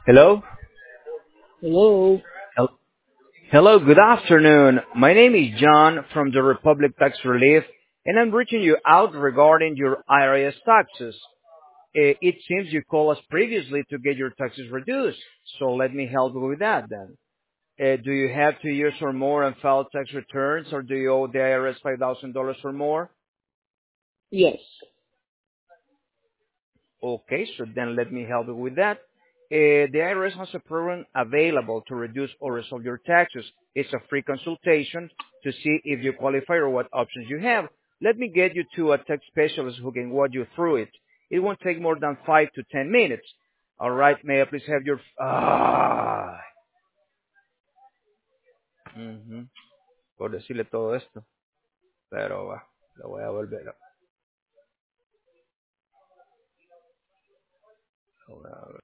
Hello? Hello. Hel- Hello, good afternoon. My name is John from the Republic Tax Relief, and I'm reaching you out regarding your IRS taxes. It seems you called us previously to get your taxes reduced, so let me help you with that then. Do you have 2 years or more and file tax returns, or do you owe the IRS $5,000 or more? Yes. Okay, so then let me help you with that. The IRS has a program available to reduce or resolve your taxes. It's a free consultation to see if you qualify or what options you have. Let me get you to a tax specialist who can walk you through it. It won't take more than 5 to 10 minutes. All right, may I please have your... Ujú, por decirle todo esto, pero va, lo voy a volver a...